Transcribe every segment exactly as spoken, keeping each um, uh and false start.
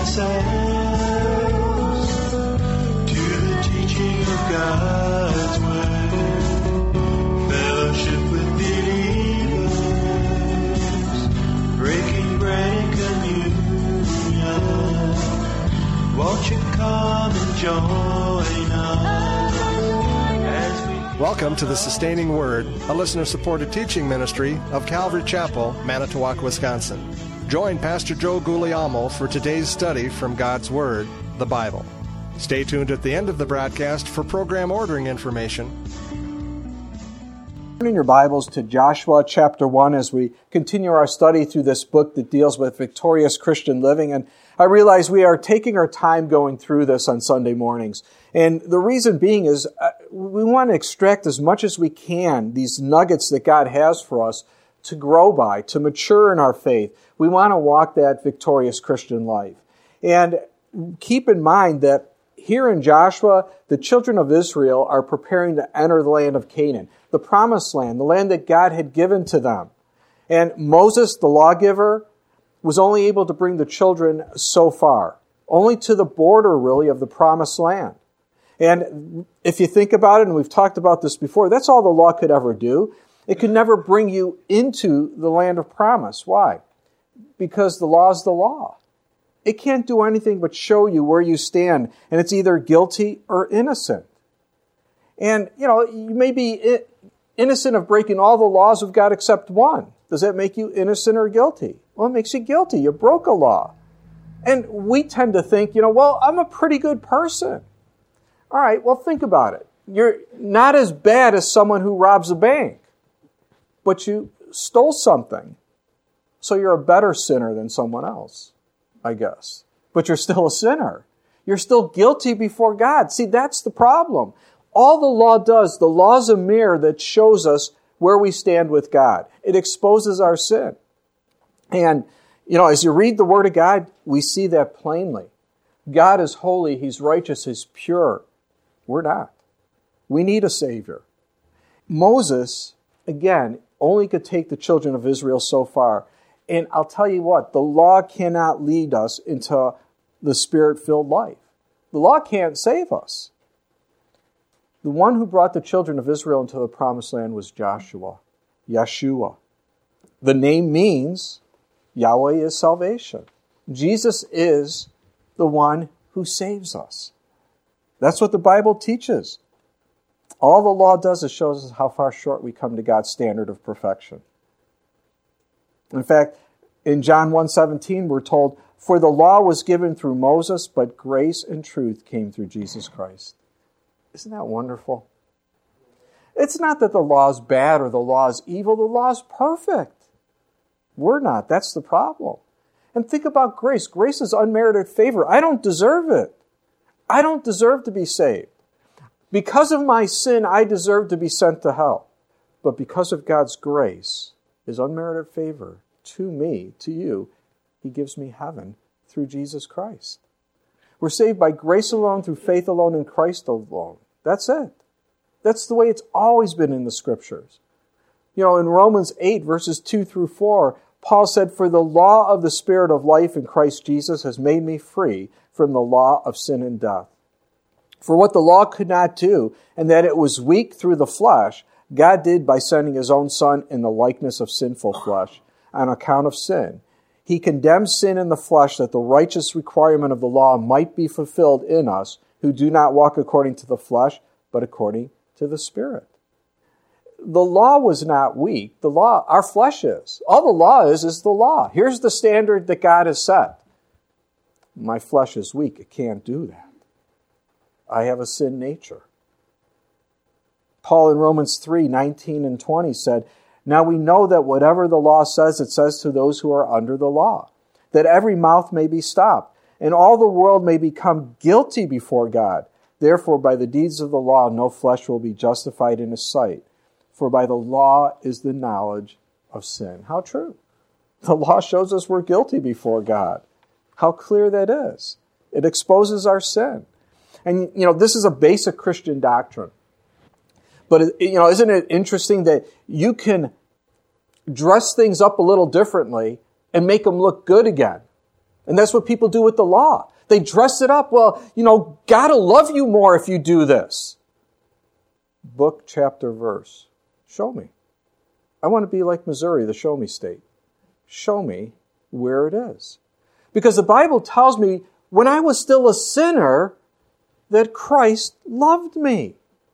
ourselves to the teaching of God's Word, fellowship with believers, breaking bread and communion. Won't you come and join us as we... Welcome to the Sustaining Word, a listener-supported teaching ministry of Calvary Chapel, Manitowoc, Wisconsin. Join Pastor Joe Guglielmo for today's study from God's Word, the Bible. Stay tuned at the end of the broadcast for program ordering information. Turn in your Bibles to Joshua chapter one as we continue our study through this book that deals with victorious Christian living. And I realize we are taking our time going through this on Sunday mornings. And the reason being is uh, we want to extract as much as we can these nuggets that God has for us to grow by, to mature in our faith. We want to walk that victorious Christian life. And keep in mind that here in Joshua, the children of Israel are preparing to enter the land of Canaan, the promised land, the land that God had given to them. And Moses, the lawgiver, was only able to bring the children so far, only to the border, really, of the promised land. And if you think about it, and we've talked about this before, that's all the law could ever do. It could never bring you into the land of promise. Why? Because the law is the law. It can't do anything but show you where you stand, and it's either guilty or innocent. And, you know, you may be innocent of breaking all the laws of God except one. Does that make you innocent or guilty? Well, it makes you guilty. You broke a law. And we tend to think, you know, well, I'm a pretty good person. All right, well, think about it. You're not as bad as someone who robs a bank, but you stole something. So you're a better sinner than someone else, I guess. But you're still a sinner. You're still guilty before God. See, that's the problem. All the law does, the law is a mirror that shows us where we stand with God. It exposes our sin. And, you know, as you read the Word of God, we see that plainly. God is holy, He's righteous, He's pure. We're not. We need a Savior. Moses, again, only could take the children of Israel so far. And I'll tell you what, the law cannot lead us into the Spirit-filled life. The law can't save us. The one who brought the children of Israel into the promised land was Joshua, Yeshua. The name means Yahweh is salvation. Jesus is the one who saves us. That's what the Bible teaches. All the law does is shows us how far short we come to God's standard of perfection. In fact, in John one seventeen, we're told, "For the law was given through Moses, but grace and truth came through Jesus Christ." Isn't that wonderful? It's not that the law is bad or the law is evil. The law is perfect. We're not. That's the problem. And think about grace. Grace is unmerited favor. I don't deserve it. I don't deserve to be saved. Because of my sin, I deserve to be sent to hell. But because of God's grace, His unmerited favor to me, to you, He gives me heaven through Jesus Christ. We're saved by grace alone, through faith alone, in Christ alone. That's it. That's the way it's always been in the Scriptures. You know, in Romans eight, verses two through four, Paul said, "For the law of the Spirit of life in Christ Jesus has made me free from the law of sin and death. For what the law could not do, and that it was weak through the flesh, God did by sending His own Son in the likeness of sinful flesh, on account of sin. He condemned sin in the flesh that the righteous requirement of the law might be fulfilled in us, who do not walk according to the flesh, but according to the Spirit." The law was not weak. The law, our flesh is. All the law is, is the law. Here's the standard that God has set. My flesh is weak. It can't do that. I have a sin nature. Paul in Romans three, nineteen and twenty said, "Now we know that whatever the law says, it says to those who are under the law, that every mouth may be stopped, and all the world may become guilty before God. Therefore, by the deeds of the law, no flesh will be justified in His sight. For by the law is the knowledge of sin." How true. The law shows us we're guilty before God. How clear that is. It exposes our sin. And, you know, this is a basic Christian doctrine. But, you know, isn't it interesting that you can dress things up a little differently and make them look good again? And that's what people do with the law. They dress it up. Well, you know, God will love you more if you do this. Book, chapter, verse. Show me. I want to be like Missouri, the show me state. Show me where it is. Because the Bible tells me when I was still a sinner that Christ loved me.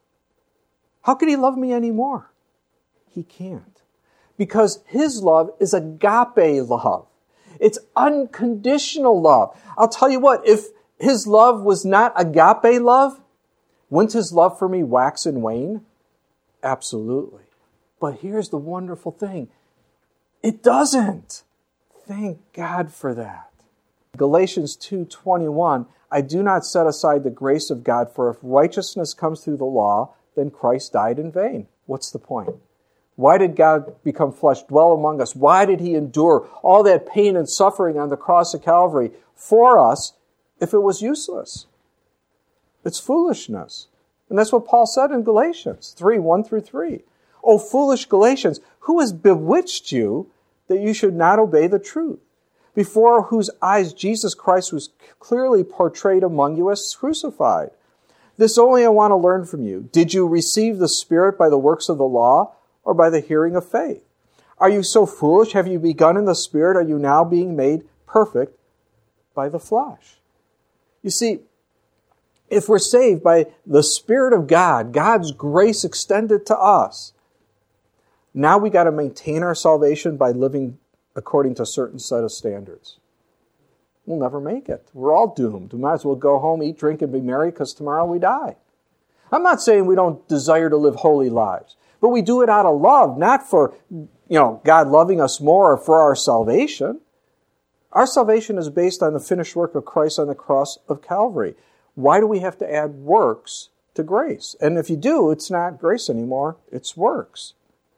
How could he love me anymore? He can't. Because his love is agape love. It's unconditional love. I'll tell you what, if his love was not agape love, wouldn't his love for me wax and wane? Absolutely. But here's the wonderful thing. It doesn't. Thank God for that. Galatians two twenty-one, I do not set aside the grace of God, for if righteousness comes through the law, then Christ died in vain. What's the point? Why did God become flesh, dwell among us? Why did he endure all that pain and suffering on the cross of Calvary for us if it was useless? It's foolishness. And that's what Paul said in Galatians three, one through three. O foolish Galatians, who has bewitched you that you should not obey the truth, before whose eyes Jesus Christ was clearly portrayed among you as crucified? This only I want to learn from you. Did you receive the Spirit by the works of the law, or by the hearing of faith? Are you so foolish? Have you begun in the Spirit? Are you now being made perfect by the flesh? You see, if we're saved by the Spirit of God, God's grace extended to us, now we got to maintain our salvation by living according to a certain set of standards. We'll never make it. We're all doomed. We might as well go home, eat, drink, and be merry, because tomorrow we die. I'm not saying we don't desire to live holy lives, but we do it out of love, not for, you know, God loving us more or for our salvation. Our salvation is based on the finished work of Christ on the cross of Calvary. Why do we have to add works to grace? And if you do, it's not grace anymore, it's works.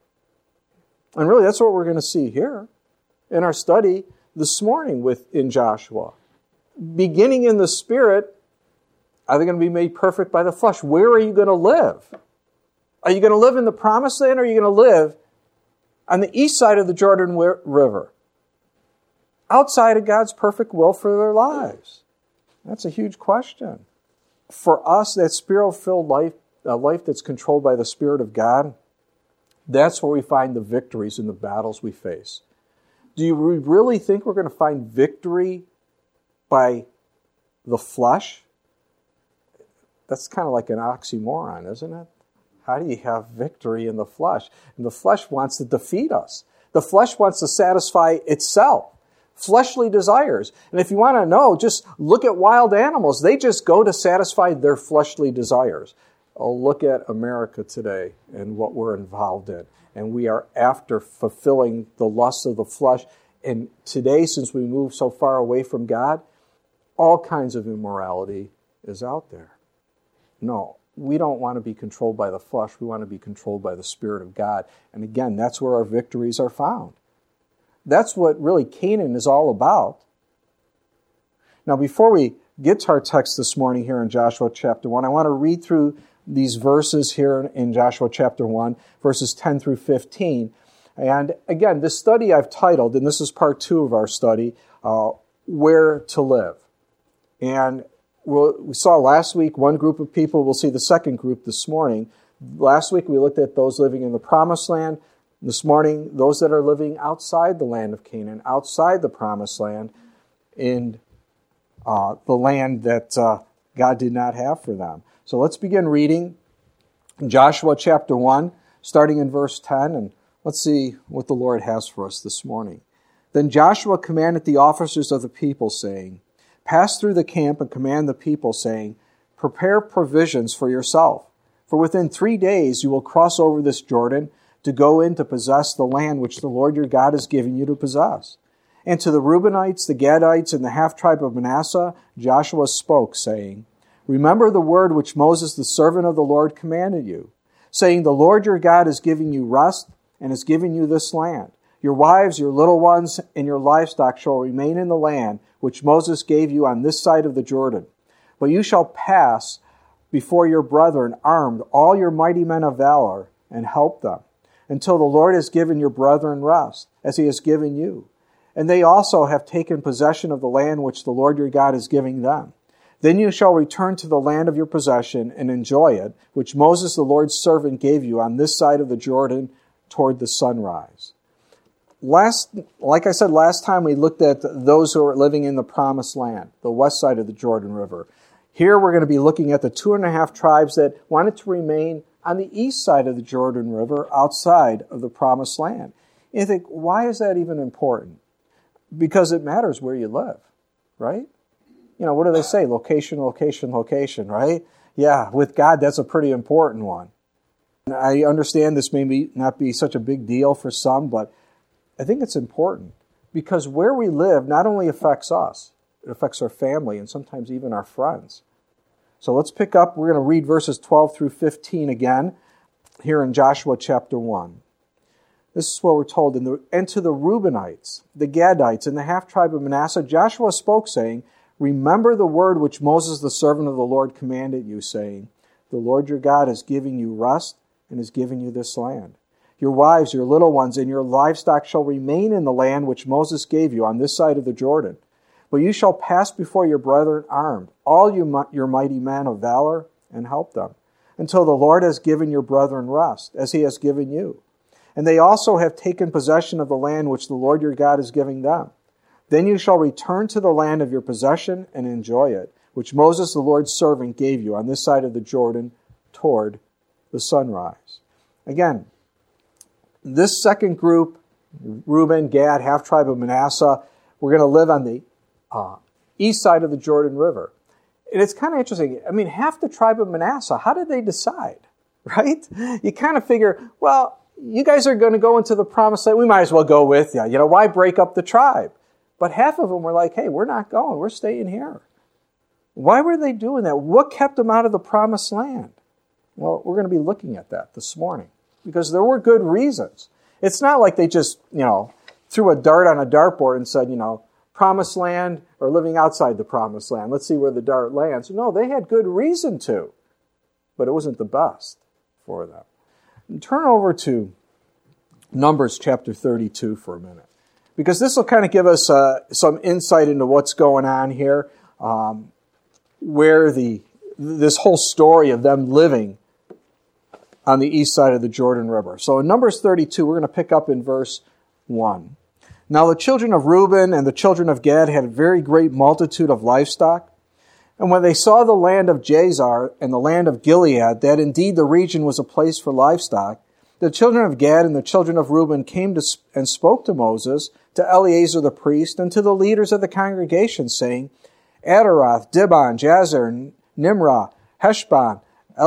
And really, that's what we're going to see here in our study this morning with in Joshua. Beginning in the Spirit, are they going to be made perfect by the flesh? Where are you going to live? Are you going to live in the Promised Land, or are you going to live on the east side of the Jordan River, outside of God's perfect will for their lives? That's a huge question. For us, that Spirit-filled life, a life that's controlled by the Spirit of God, that's where we find the victories in the battles we face. Do you really think we're going to find victory by the flesh? That's kind of like an oxymoron, isn't it? How do you have victory in the flesh? And the flesh wants to defeat us. The flesh wants to satisfy itself. Fleshly desires. And if you want to know, just look at wild animals. They just go to satisfy their fleshly desires. Oh, look at America today and what we're involved in. And we are after fulfilling the lusts of the flesh. And today, since we move so far away from God, all kinds of immorality is out there. No, we don't want to be controlled by the flesh. We want to be controlled by the Spirit of God. And again, that's where our victories are found. That's what really Canaan is all about. Now, before we get to our text this morning here in Joshua chapter one, I want to read through these verses here in Joshua chapter one, verses ten through fifteen. And again, this study I've titled, and this is part two of our study, uh, Where to Live. And we'll, we saw last week one group of people. We'll see the second group this morning. Last week we looked at those living in the Promised Land. This morning, those that are living outside the land of Canaan, outside the Promised Land, in uh, the land that uh, God did not have for them. So let's begin reading Joshua chapter one, starting in verse ten, and let's see what the Lord has for us this morning. Then Joshua commanded the officers of the people, saying, Pass through the camp and command the people, saying, Prepare provisions for yourself, for within three days you will cross over this Jordan to go in to possess the land which the Lord your God has given you to possess. And to the Reubenites, the Gadites, and the half-tribe of Manasseh, Joshua spoke, saying, Remember the word which Moses, the servant of the Lord, commanded you, saying, The Lord your God is giving you rest and has given you this land. Your wives, your little ones, and your livestock shall remain in the land which Moses gave you on this side of the Jordan. But you shall pass before your brethren armed, all your mighty men of valor, and help them, until the Lord has given your brethren rest, as he has given you. and they also have taken possession of the land which the Lord your God is giving them. Then you shall return to the land of your possession and enjoy it, which Moses the Lord's servant gave you on this side of the Jordan toward the sunrise. Last, like I said last time, we looked at those who are living in the promised land, the west side of the Jordan River. Here we're going to be looking at the two and a half tribes that wanted to remain on the east side of the Jordan River, outside of the promised land. And you think, why is that even important? Because it matters where you live, right? You know, what do they say? Location, location, location, right? Yeah, with God, that's a pretty important one. And I understand this may be, not be such a big deal for some, but I think it's important because where we live not only affects us, it affects our family and sometimes even our friends. So let's pick up. We're going to read verses twelve through fifteen again here in Joshua chapter one. This is what we're told. In the, and to the Reubenites, the Gadites, and the half-tribe of Manasseh, Joshua spoke, saying, remember the word which Moses the servant of the Lord commanded you, saying, the Lord your God is giving you rest and is giving you this land. Your wives, your little ones, and your livestock shall remain in the land which Moses gave you on this side of the Jordan. But you shall pass before your brethren armed, all you, your mighty men of valor, and help them, until the Lord has given your brethren rest, as he has given you. And they also have taken possession of the land which the Lord your God is giving them. Then you shall return to the land of your possession and enjoy it, which Moses the Lord's servant gave you on this side of the Jordan toward the sunrise. Again, this second group, Reuben, Gad, half-tribe of Manasseh, we're going to live on the uh, east side of the Jordan River. And it's kind of interesting. I mean, half the tribe of Manasseh, how did they decide, right? You kind of figure, well, you guys are going to go into the promised land. We might as well go with you. You know, why break up the tribe? But half of them were like, hey, we're not going. We're staying here. Why were they doing that? What kept them out of the promised land? Well, we're going to be looking at that this morning because there were good reasons. It's not like they just, you know, threw a dart on a dartboard and said, you know, promised land or living outside the promised land. Let's see where the dart lands. No, they had good reason to, but it wasn't the best for them. And turn over to Numbers chapter thirty-two for a minute, because this will kind of give us uh, some insight into what's going on here, um, where the this whole story of them living on the east side of the Jordan River. So in Numbers thirty-two, we're going to pick up in verse one. Now the children of Reuben and the children of Gad had a very great multitude of livestock. And when they saw the land of Jazer and the land of Gilead, that indeed the region was a place for livestock, the children of Gad and the children of Reuben came to and spoke to Moses, to Eleazar the priest, and to the leaders of the congregation, saying, Adaroth, Dibon, Jazer, Nimrah, Heshbon,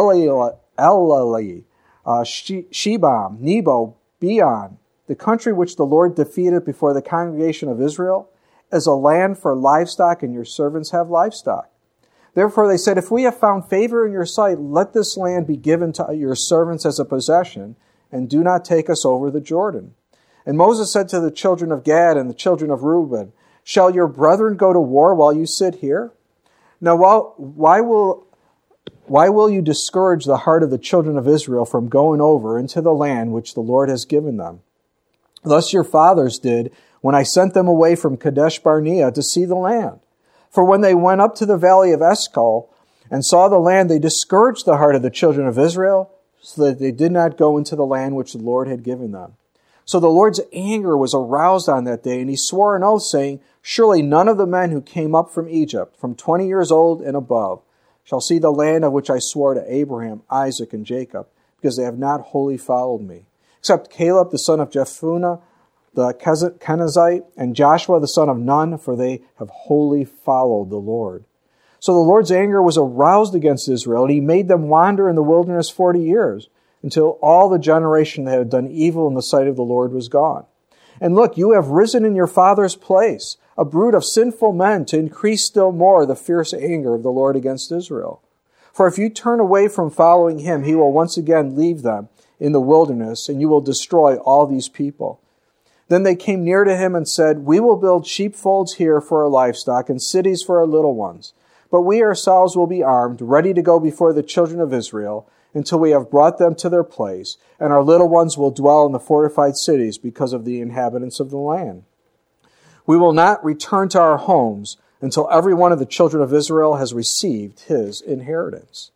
Elali, uh, Shebam, Nebo, Beon, the country which the Lord defeated before the congregation of Israel, is a land for livestock, and your servants have livestock. Therefore they said, if we have found favor in your sight, let this land be given to your servants as a possession, and do not take us over the Jordan. And Moses said to the children of Gad and the children of Reuben, shall your brethren go to war while you sit here? Now, while, why will why will you discourage the heart of the children of Israel from going over into the land which the Lord has given them? Thus your fathers did when I sent them away from Kadesh Barnea to see the land. For when they went up to the valley of Eshcol and saw the land, they discouraged the heart of the children of Israel, so that they did not go into the land which the Lord had given them. So the Lord's anger was aroused on that day, and he swore an oath, saying, surely none of the men who came up from Egypt, from twenty years old and above, shall see the land of which I swore to Abraham, Isaac, and Jacob, because they have not wholly followed me, except Caleb the son of Jephunneh, the Kenizzite, and Joshua the son of Nun, for they have wholly followed the Lord. So the Lord's anger was aroused against Israel, and he made them wander in the wilderness forty years, until all the generation that had done evil in the sight of the Lord was gone. And look, you have risen in your father's place, a brood of sinful men, to increase still more the fierce anger of the Lord against Israel. For if you turn away from following him, he will once again leave them in the wilderness, and you will destroy all these people. Then they came near to him and said, we will build sheepfolds here for our livestock and cities for our little ones. But we ourselves will be armed, ready to go before the children of Israel, until we have brought them to their place, and our little ones will dwell in the fortified cities because of the inhabitants of the land. We will not return to our homes until every one of the children of Israel has received his inheritance.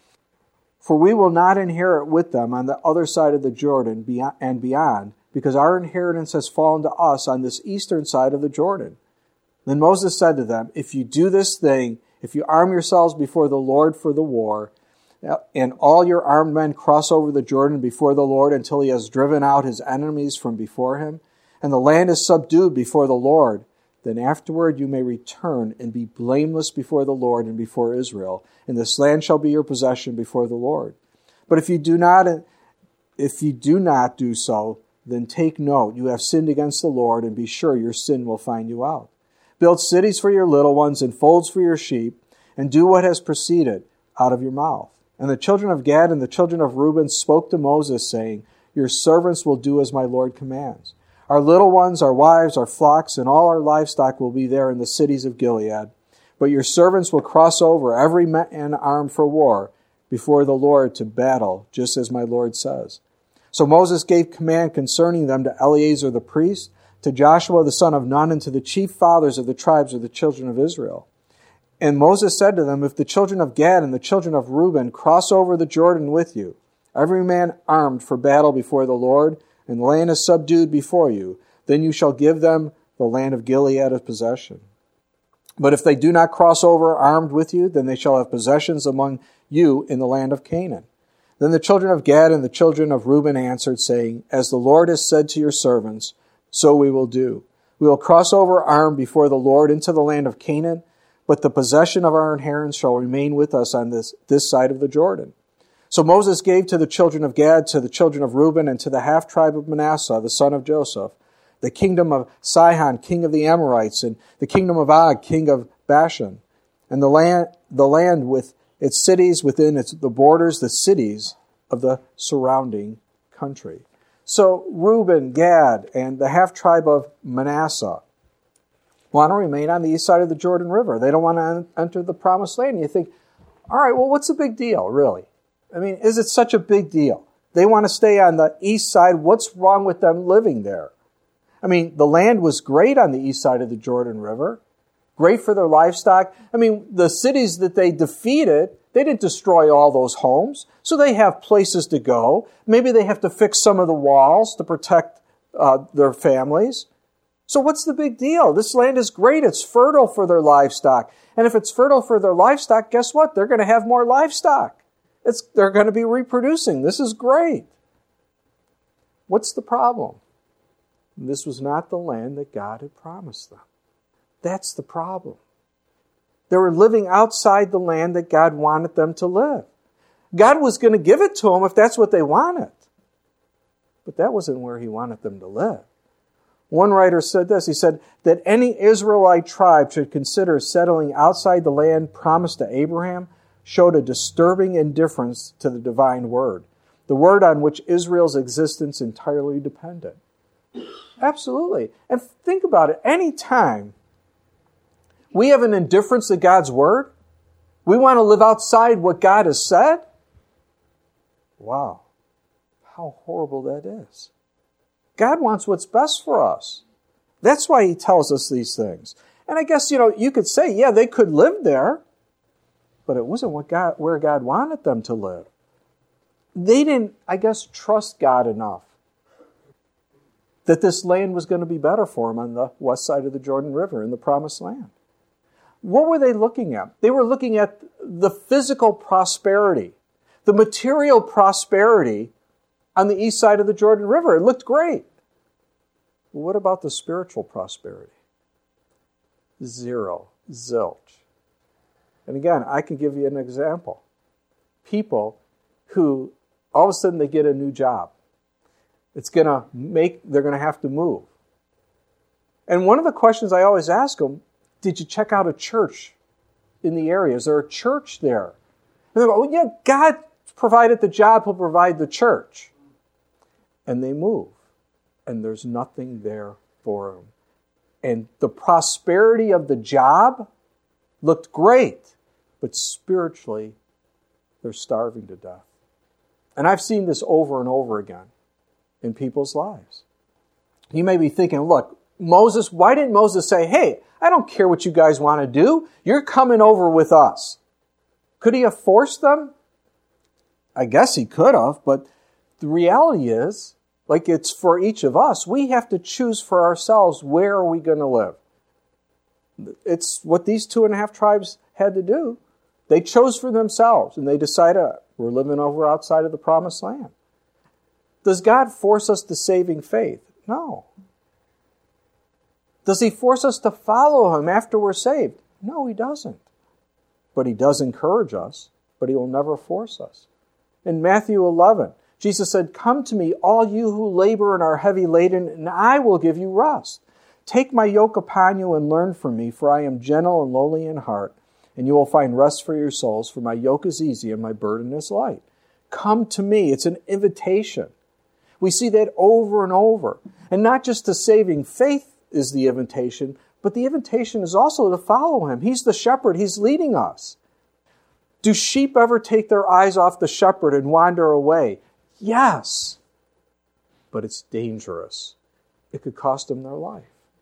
For we will not inherit with them on the other side of the Jordan and beyond, because our inheritance has fallen to us on this eastern side of the Jordan. Then Moses said to them, if you do this thing, if you arm yourselves before the Lord for the war, and all your armed men cross over the Jordan before the Lord until he has driven out his enemies from before him, and the land is subdued before the Lord, then afterward you may return and be blameless before the Lord and before Israel, and this land shall be your possession before the Lord. But if you do not, if you do not do so, then take note, you have sinned against the Lord, and be sure your sin will find you out. Build cities for your little ones and folds for your sheep, and do what has proceeded out of your mouth. And the children of Gad and the children of Reuben spoke to Moses, saying, your servants will do as my Lord commands. Our little ones, our wives, our flocks, and all our livestock will be there in the cities of Gilead. But your servants will cross over, every man armed for war, before the Lord to battle, just as my Lord says. So Moses gave command concerning them to Eleazar the priest, to Joshua the son of Nun, and to the chief fathers of the tribes of the children of Israel. And Moses said to them, if the children of Gad and the children of Reuben cross over the Jordan with you, every man armed for battle before the Lord, and the land is subdued before you, then you shall give them the land of Gilead as possession. But if they do not cross over armed with you, then they shall have possessions among you in the land of Canaan. Then the children of Gad and the children of Reuben answered, saying, as the Lord has said to your servants, so we will do. We will cross over armed before the Lord into the land of Canaan, but the possession of our inheritance shall remain with us on this, this side of the Jordan. So Moses gave to the children of Gad, to the children of Reuben, and to the half-tribe of Manasseh, the son of Joseph, the kingdom of Sihon, king of the Amorites, and the kingdom of Og, king of Bashan, and the land, the land with its cities within its, the borders, the cities of the surrounding country. So Reuben, Gad, and the half-tribe of Manasseh want to remain on the east side of the Jordan River. They don't want to enter the promised land. And you think, all right, well, what's the big deal, really? I mean, is it such a big deal? They want to stay on the east side. What's wrong with them living there? I mean, the land was great on the east side of the Jordan River, great for their livestock. I mean, the cities that they defeated, they didn't destroy all those homes, so they have places to go. Maybe they have to fix some of the walls to protect uh, their families. So what's the big deal? This land is great. It's fertile for their livestock. And if it's fertile for their livestock, guess what? They're going to have more livestock. It's, they're going to be reproducing. This is great. What's the problem? This was not the land that God had promised them. That's the problem. They were living outside the land that God wanted them to live. God was going to give it to them if that's what they wanted. But that wasn't where he wanted them to live. One writer said this, he said, that any Israelite tribe should consider settling outside the land promised to Abraham showed a disturbing indifference to the divine word, the word on which Israel's existence entirely depended. Absolutely. And think about it. Any time we have an indifference to God's word, we want to live outside what God has said, wow, how horrible that is. God wants what's best for us. That's why he tells us these things. And I guess, you know, you could say, yeah, they could live there, but it wasn't what God, where God wanted them to live. They didn't, I guess, trust God enough that this land was going to be better for them on the west side of the Jordan River in the Promised Land. What were they looking at? They were looking at the physical prosperity, the material prosperity on the east side of the Jordan River. It looked great. Well, what about the spiritual prosperity? Zero. Zilch. And again, I can give you an example. People who all of a sudden they get a new job. It's going to make, they're going to have to move. And one of the questions I always ask them, did you check out a church in the area? Is there a church there? And they go, well, yeah, God provided the job, he'll provide the church. And they move. And there's nothing there for them. And the prosperity of the job looked great, but spiritually, they're starving to death. And I've seen this over and over again in people's lives. You may be thinking, look, Moses, why didn't Moses say, hey, I don't care what you guys want to do. You're coming over with us. Could he have forced them? I guess he could have, but the reality is, like it's for each of us, we have to choose for ourselves where are we going to live. It's what these two and a half tribes had to do. They chose for themselves, and they decided, we're living over outside of the promised land. Does God force us to saving faith? No. Does he force us to follow him after we're saved? No, he doesn't. But he does encourage us, but he will never force us. In Matthew eleven, Jesus said, come to me, all you who labor and are heavy laden, and I will give you rest. Take my yoke upon you and learn from me, for I am gentle and lowly in heart, and you will find rest for your souls, for my yoke is easy and my burden is light. Come to me. It's an invitation. We see that over and over. And not just to saving faith is the invitation, but the invitation is also to follow him. He's the shepherd. He's leading us. Do sheep ever take their eyes off the shepherd and wander away? Yes. But it's dangerous. It could cost them their life.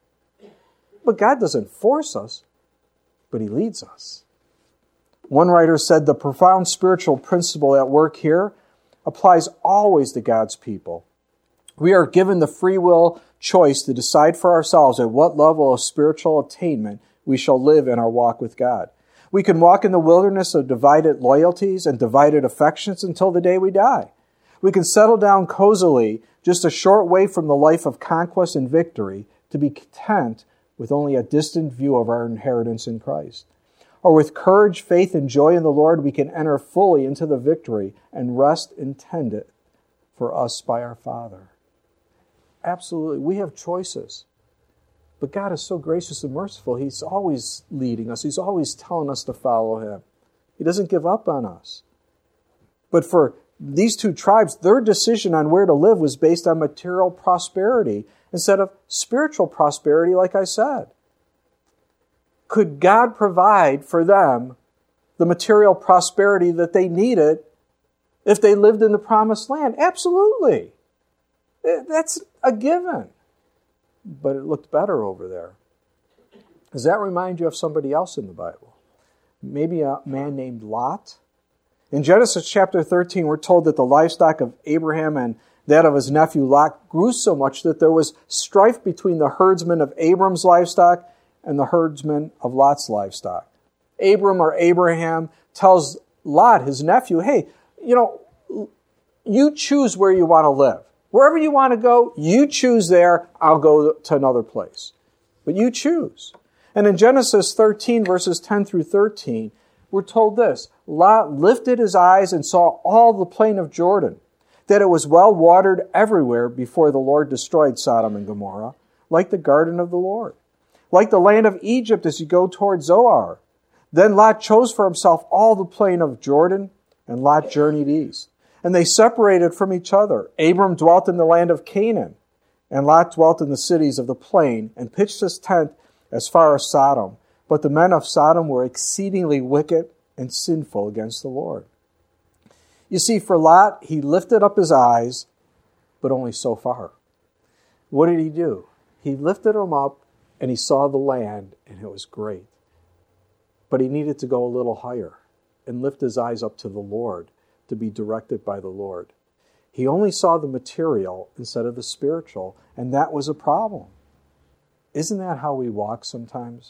But God doesn't force us, but he leads us. One writer said the profound spiritual principle at work here applies always to God's people. We are given the free will choice to decide for ourselves at what level of spiritual attainment we shall live in our walk with God. We can walk in the wilderness of divided loyalties and divided affections until the day we die. We can settle down cozily just a short way from the life of conquest and victory to be content with only a distant view of our inheritance in Christ. Or with courage, faith, and joy in the Lord, we can enter fully into the victory and rest intended for us by our Father. Absolutely. We have choices. But God is so gracious and merciful. He's always leading us. He's always telling us to follow him. He doesn't give up on us. But for these two tribes, their decision on where to live was based on material prosperity instead of spiritual prosperity, like I said. Could God provide for them the material prosperity that they needed if they lived in the promised land? Absolutely. That's a given. But it looked better over there. Does that remind you of somebody else in the Bible? Maybe a man named Lot? In Genesis chapter thirteen, we're told that the livestock of Abraham and that of his nephew Lot grew so much that there was strife between the herdsmen of Abram's livestock and the herdsmen of Lot's livestock. Abram or Abraham tells Lot, his nephew, hey, you know, you choose where you want to live. Wherever you want to go, you choose there. I'll go to another place. But you choose. And in Genesis thirteen, verses ten through thirteen, we're told this. Lot lifted his eyes and saw all the plain of Jordan, that it was well watered everywhere before the Lord destroyed Sodom and Gomorrah, like the garden of the Lord, like the land of Egypt as you go toward Zoar. Then Lot chose for himself all the plain of Jordan, and Lot journeyed east. And they separated from each other. Abram dwelt in the land of Canaan, and Lot dwelt in the cities of the plain, and pitched his tent as far as Sodom. But the men of Sodom were exceedingly wicked and sinful against the Lord. You see, for Lot, he lifted up his eyes, but only so far. What did he do? He lifted them up, and he saw the land, and it was great. But he needed to go a little higher and lift his eyes up to the Lord, to be directed by the Lord. He only saw the material instead of the spiritual, and that was a problem. Isn't that how we walk sometimes?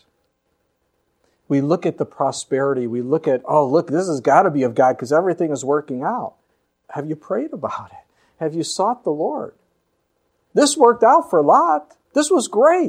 We look at the prosperity, we look at, oh, look, this has got to be of God because everything is working out. Have you prayed about it? Have you sought the Lord? This worked out for Lot. This was great.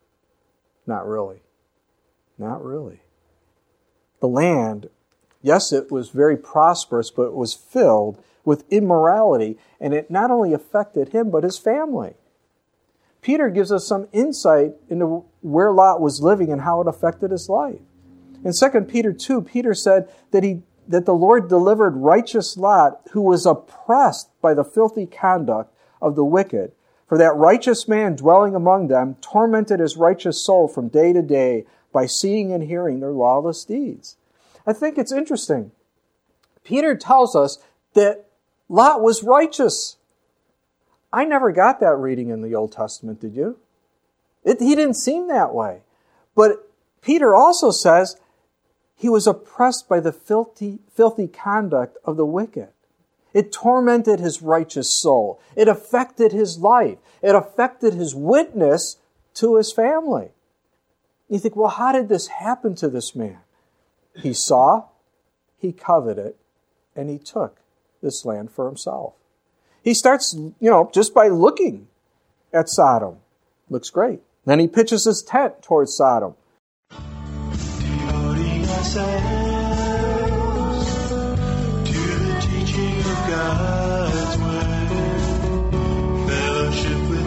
Not really. Not really. The land, yes, it was very prosperous, but it was filled with immorality, and it not only affected him, but his family. Peter gives us some insight into where Lot was living and how it affected his life. In Second Peter two, Peter said that he that the Lord delivered righteous Lot, who was oppressed by the filthy conduct of the wicked. For that righteous man dwelling among them tormented his righteous soul from day to day by seeing and hearing their lawless deeds. I think it's interesting. Peter tells us that Lot was righteous. I never got that reading in the Old Testament, did you? It, he didn't seem that way. But Peter also says he was oppressed by the filthy, filthy conduct of the wicked. It tormented his righteous soul. It affected his life. It affected his witness to his family. You think, well, how did this happen to this man? He saw, he coveted, and he took this land for himself. He starts, you know, just by looking at Sodom. Looks great. Then he pitches his tent towards Sodom. Devoting ourselves to the teaching of God's word, fellowship with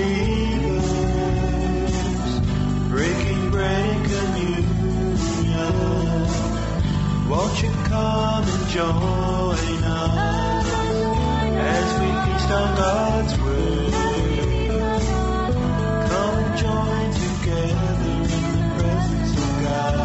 believers, breaking bread and communion. Won't you come and join us as we feast on God's word? Come and join together in the presence of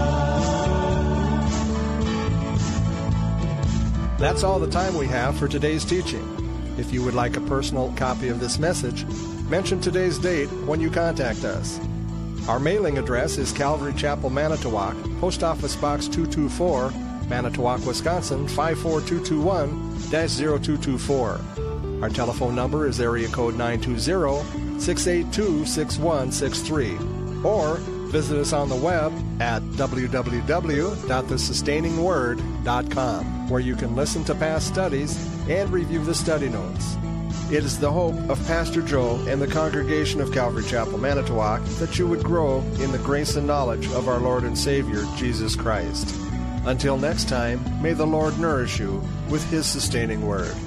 God. That's all the time we have for today's teaching. If you would like a personal copy of this message, mention today's date when you contact us. Our mailing address is Calvary Chapel, Manitowoc, Post Office Box two two four, Manitowoc, Wisconsin five four two two one dash zero two two four. Our telephone number is area code nine two zero, six eight two, six one six three. Or visit us on the web at w w w dot the sustaining word dot com, where you can listen to past studies and review the study notes. It is the hope of Pastor Joe and the congregation of Calvary Chapel, Manitowoc, that you would grow in the grace and knowledge of our Lord and Savior, Jesus Christ. Until next time, may the Lord nourish you with His sustaining word.